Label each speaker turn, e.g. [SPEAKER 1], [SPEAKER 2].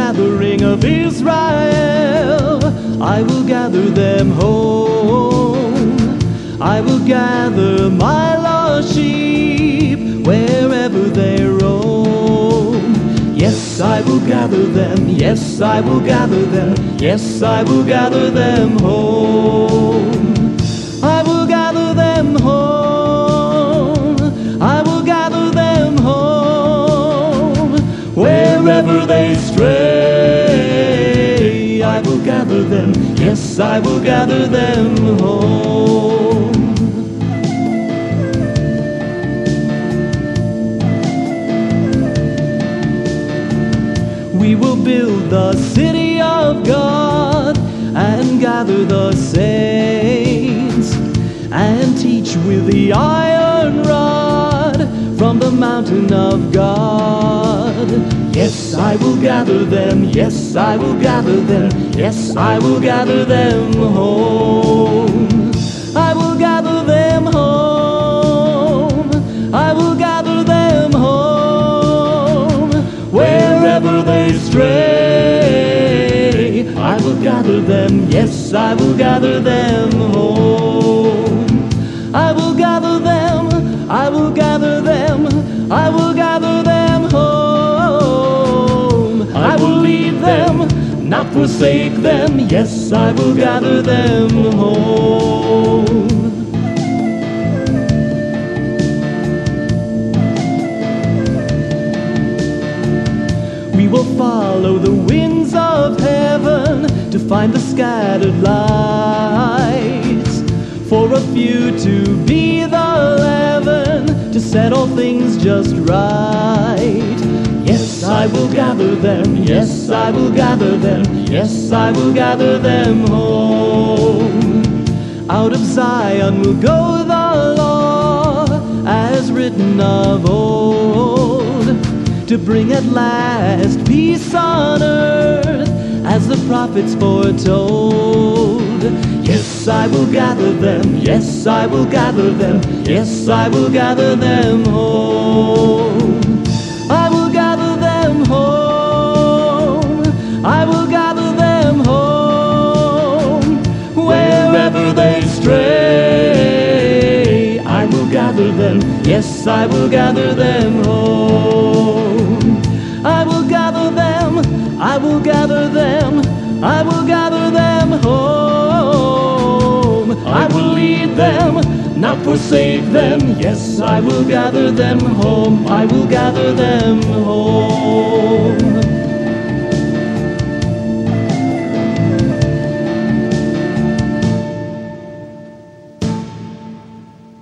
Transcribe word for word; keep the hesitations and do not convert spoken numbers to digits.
[SPEAKER 1] gathering of Israel. I will gather them home. I will gather my lost sheep wherever they roam. Yes, I will gather them. Yes, I will gather them. Yes, I will gather them home. I will gather them home. I will gather them home. Wherever they stray, I will gather them. Yes, I will gather them home. We will build the city of God and gather the saints and teach with the iron rod from the mountain of God. Yes, I will gather them. Yes, I will gather them. Yes, I will gather them home. I will gather them home. I will gather them home. Wherever they stray, I will gather them. Yes, I will gather them home. I will gather them. I will gather them. I will gather them home. I will lead them, not forsake them. Yes, I will gather them home. We will follow the winds of heaven to find the scattered lights, for a few to be the leaven, to set all things just right. Yes, I will gather them. Yes, I will gather them. Yes, I will gather them home. Out of Zion will go the law, as written of old, to bring at last peace on earth, as the prophets foretold. Yes, I will gather them. Yes, I will gather them. Yes, I will gather them home. I will gather them home. I will gather them home. Wherever they stray, I will gather them. Yes, I will gather them home. I will gather them. I will gather them. I will gather them home. I will lead them, not forsake them. Yes, I will gather them home. I will gather them home.